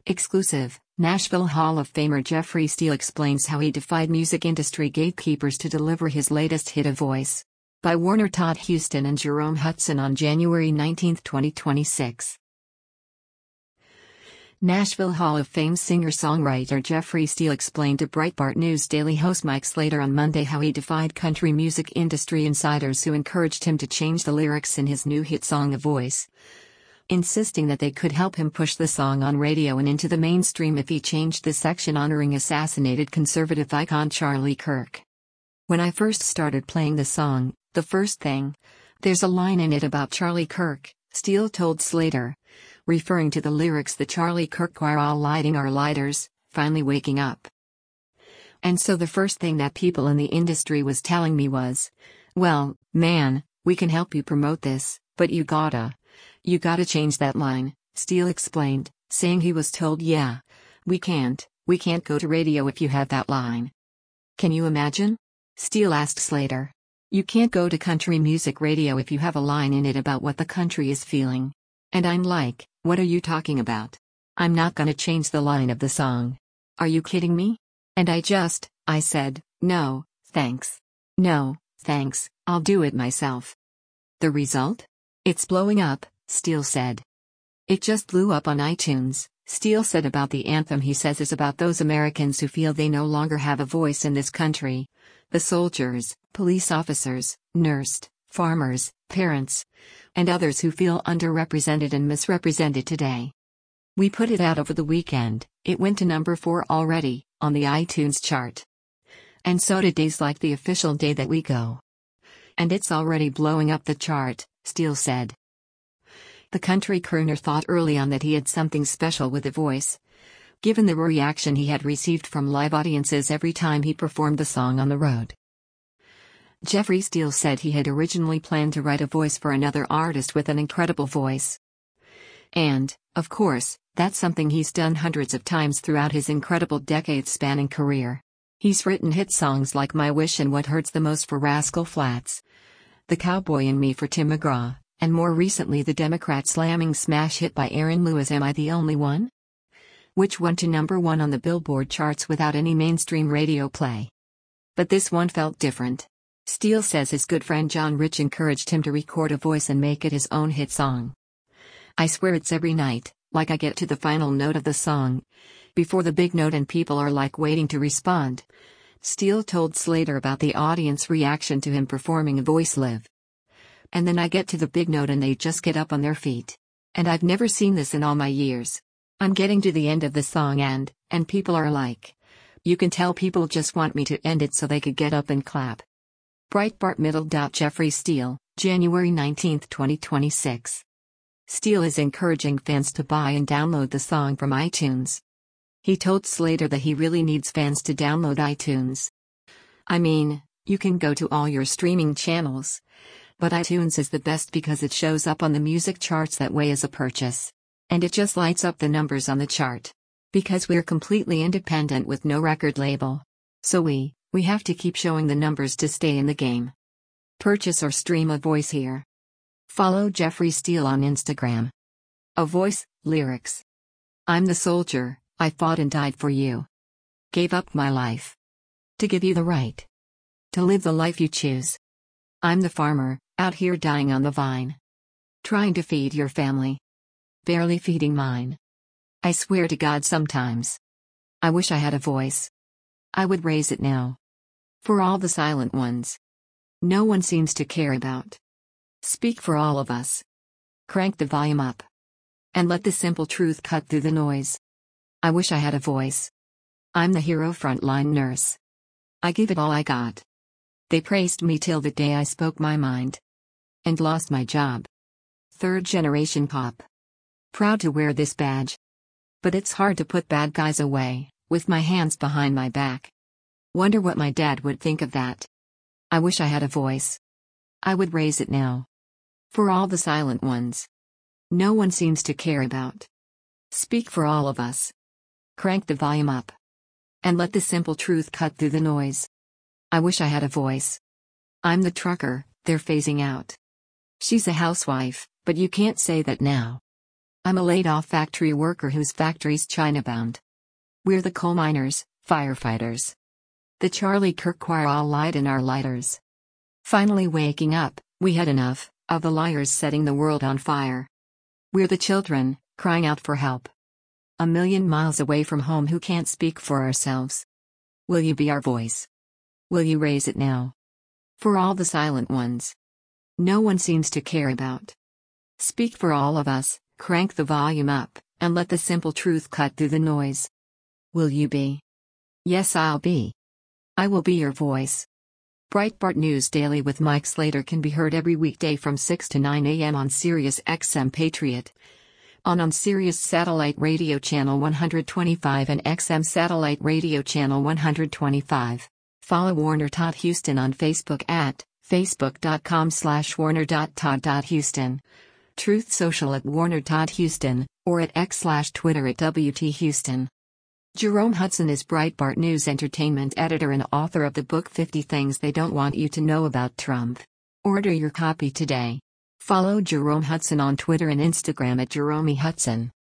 Exclusive, Nashville Hall of Famer Jeffrey Steele explains how he defied music industry gatekeepers to deliver his latest hit, A Voice. By Warner Todd Huston and Jerome Hudson on January 19, 2026. Nashville Hall of Fame singer-songwriter Jeffrey Steele explained to Breitbart News Daily host Mike Slater on Monday how he defied country music industry insiders who encouraged him to change the lyrics in his new hit song A Voice, insisting that they could help him push the song on radio and into the mainstream if he changed the section honoring assassinated conservative icon Charlie Kirk. When I first started playing the song, the first thing, there's a line in it about Charlie Kirk, Steele told Slater, referring to the lyrics the Charlie Kirk choir all lighting our lighters, finally waking up. And so the first thing that people in the industry was telling me was, well, man, we can help you promote this, but you gotta change that line, Steele explained, saying he was told we can't go to radio if you have that line. Can you imagine? Steele asked Slater. You can't go to country music radio if you have a line in it about what the country is feeling. And I'm like, what are you talking about? I'm not gonna change the line of the song. Are you kidding me? And I said, no, thanks. No, thanks, I'll do it myself. The result? It's blowing up, Steele said. It just blew up on iTunes, Steele said about the anthem he says is about those Americans who feel they no longer have a voice in this country. The soldiers, police officers, nursed, farmers, parents, and others who feel underrepresented and misrepresented today. We put it out over the weekend, it went to number 4 already, on the iTunes chart. And so did days like the official day that we go. And it's already blowing up the chart, Steele said. The country crooner thought early on that he had something special with A Voice, given the reaction he had received from live audiences every time he performed the song on the road. Jeffrey Steele said he had originally planned to write a voice for another artist with an incredible voice. And, of course, that's something he's done hundreds of times throughout his incredible decade-spanning career. He's written hit songs like My Wish and What Hurts the Most for Rascal Flatts, The Cowboy in Me for Tim McGraw, and more recently the Democrat-slamming smash hit by Aaron Lewis, Am I the Only One?, which went to number 1 on the Billboard charts without any mainstream radio play. But this one felt different. Steele says his good friend John Rich encouraged him to record A Voice and make it his own hit song. I swear it's every night, like I get to the final note of the song, before the big note and people are like waiting to respond. Steele told Slater about the audience reaction to him performing A Voice live. And then I get to the big note and they just get up on their feet. And I've never seen this in all my years. I'm getting to the end of the song and people are like, you can tell people just want me to end it so they could get up and clap. Breitbart middle. Jeffrey Steele, January 19, 2026. Steele is encouraging fans to buy and download the song from iTunes. He told Slater that he really needs fans to download iTunes. I mean, you can go to all your streaming channels, but iTunes is the best because it shows up on the music charts that way as a purchase. And it just lights up the numbers on the chart. Because we're completely independent with no record label. So we have to keep showing the numbers to stay in the game. Purchase or stream A Voice here. Follow Jeffrey Steele on Instagram. A Voice, lyrics. I'm the soldier, I fought and died for you. Gave up my life. To give you the right. To live the life you choose. I'm the farmer, out here dying on the vine. Trying to feed your family. Barely feeding mine. I swear to God sometimes. I wish I had a voice. I would raise it now. For all the silent ones. No one seems to care about. Speak for all of us. Crank the volume up. And let the simple truth cut through the noise. I wish I had a voice. I'm the hero frontline nurse. I give it all I got. They praised me till the day I spoke my mind. And lost my job. Third generation pop. Proud to wear this badge. But it's hard to put bad guys away, with my hands behind my back. Wonder what my dad would think of that. I wish I had a voice. I would raise it now. For all the silent ones. No one seems to care about. Speak for all of us. Crank the volume up. And let the simple truth cut through the noise. I wish I had a voice. I'm the trucker, they're phasing out. She's a housewife, but you can't say that now. I'm a laid-off factory worker whose factory's China-bound. We're the coal miners, firefighters. The Charlie Kirk Choir all light in our lighters. Finally waking up, we had enough of the liars setting the world on fire. We're the children, crying out for help. A million miles away from home who can't speak for ourselves. Will you be our voice? Will you raise it now? For all the silent ones. No one seems to care about. Speak for all of us, crank the volume up, and let the simple truth cut through the noise. Will you be? Yes, I'll be. I will be your voice. Breitbart News Daily with Mike Slater can be heard every weekday from 6 to 9 a.m. on Sirius XM Patriot. On Sirius Satellite Radio Channel 125 and XM Satellite Radio Channel 125. Follow Warner Todd Houston on Facebook at facebook.com/warner.todd.houston. Truth Social at Warner Todd Houston, or at X/Twitter at WT Houston. Jerome Hudson is Breitbart News entertainment editor and author of the book 50 Things They Don't Want You to Know About Trump. Order your copy today. Follow Jerome Hudson on Twitter and Instagram at Jerome Hudson.